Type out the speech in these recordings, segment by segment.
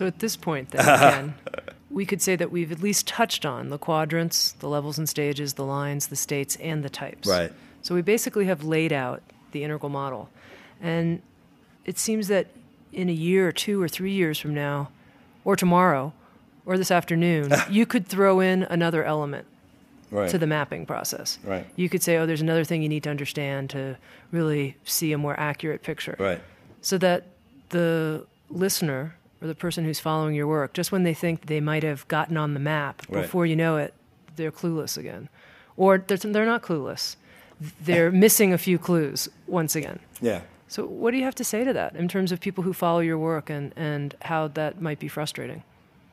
So at this point, then, again, we could say that we've at least touched on the quadrants, the levels and stages, the lines, the states, and the types. Right. So we basically have laid out the integral model. And it seems that in a year or 2 or 3 years from now, or tomorrow, or this afternoon, you could throw in another element to the mapping process. Right. You could say, oh, there's another thing you need to understand to really see a more accurate picture. Right. So that the listener or the person who's following your work, just when they think they might have gotten on the map, before you know it, they're clueless again. Or they're not clueless. They're missing a few clues once again. Yeah. So what do you have to say to that in terms of people who follow your work and how that might be frustrating?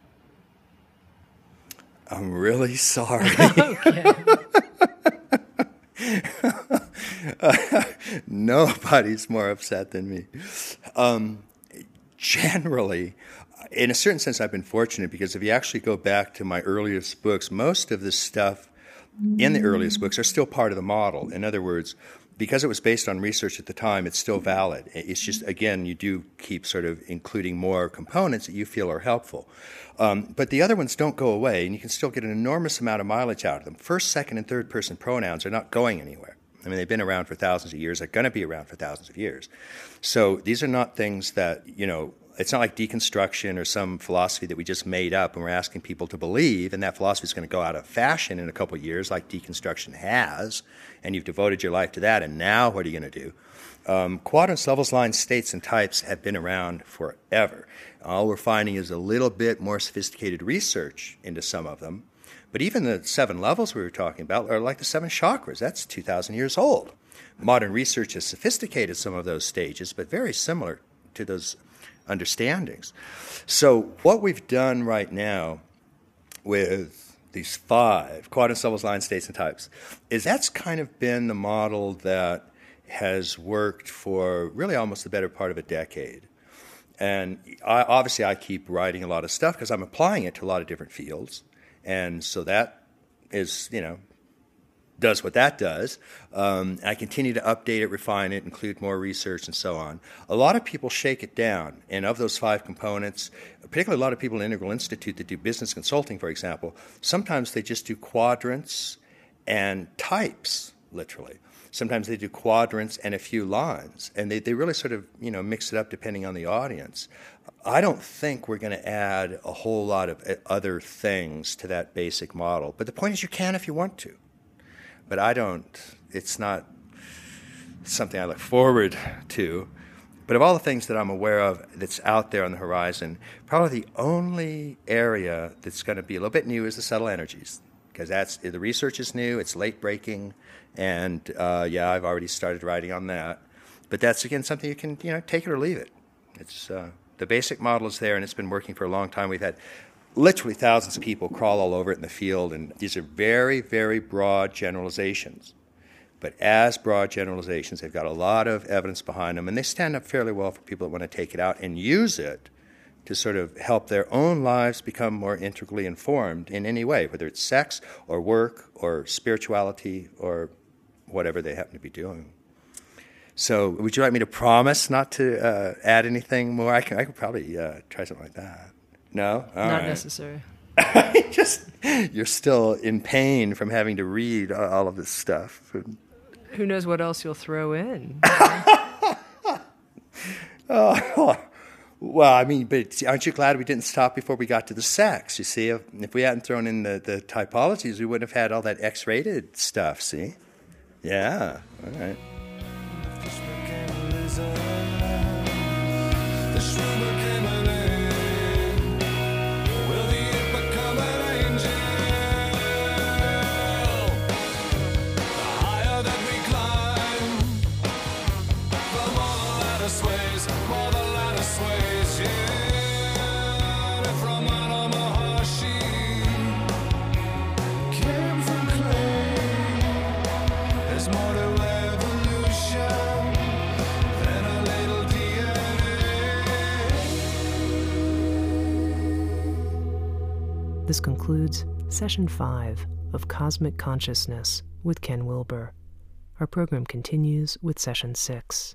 I'm really sorry. Okay. Nobody's more upset than me. Generally, in a certain sense, I've been fortunate because if you actually go back to my earliest books, most of the stuff in the earliest books are still part of the model. In other words, because it was based on research at the time, it's still valid. It's just, again, you do keep sort of including more components that you feel are helpful. But the other ones don't go away, and you can still get an enormous amount of mileage out of them. First, second, and third person pronouns are not going anywhere. I mean, they've been around for thousands of years. They're going to be around for thousands of years. So these are not things that, it's not like deconstruction or some philosophy that we just made up and we're asking people to believe, and that philosophy is going to go out of fashion in a couple of years like deconstruction has, and you've devoted your life to that, and now what are you going to do? Quadrants, levels, lines, states, and types have been around forever. All we're finding is a little bit more sophisticated research into some of them. But even the 7 levels we were talking about are like the 7 chakras. That's 2,000 years old. Modern research has sophisticated some of those stages, but very similar to those understandings. So what we've done right now with these 5, quadrants, levels, lines, states, and types, is that's kind of been the model that has worked for really almost the better part of a decade. And obviously I keep writing a lot of stuff because I'm applying it to a lot of different fields. And so that is, does what that does. I continue to update it, refine it, include more research, and so on. A lot of people shake it down. And of those 5 components, particularly a lot of people in Integral Institute that do business consulting, for example, sometimes they just do quadrants and types, literally. Sometimes they do quadrants and a few lines. And they really sort of, mix it up depending on the audience. I don't think we're going to add a whole lot of other things to that basic model. But the point is you can if you want to. But it's not something I look forward to. But of all the things that I'm aware of that's out there on the horizon, probably the only area that's going to be a little bit new is the subtle energies. Because the research is new, it's late breaking, and I've already started writing on that. But that's, again, something you can, take it or leave it. It's the basic model is there, and it's been working for a long time. We've had literally thousands of people crawl all over it in the field, and these are very, very broad generalizations. But as broad generalizations, they've got a lot of evidence behind them, and they stand up fairly well for people that want to take it out and use it to sort of help their own lives become more integrally informed in any way, whether it's sex or work or spirituality or whatever they happen to be doing. So would you like me to promise not to add anything more? I could probably try something like that. No? All Not right. necessary. You're still in pain from having to read all of this stuff. Who knows what else you'll throw in? Well, but aren't you glad we didn't stop before we got to the sex? You see, if we hadn't thrown in the typologies, we wouldn't have had all that X-rated stuff, see? Yeah, all right. This concludes Session 5 of Cosmic Consciousness with Ken Wilber. Our program continues with Session 6.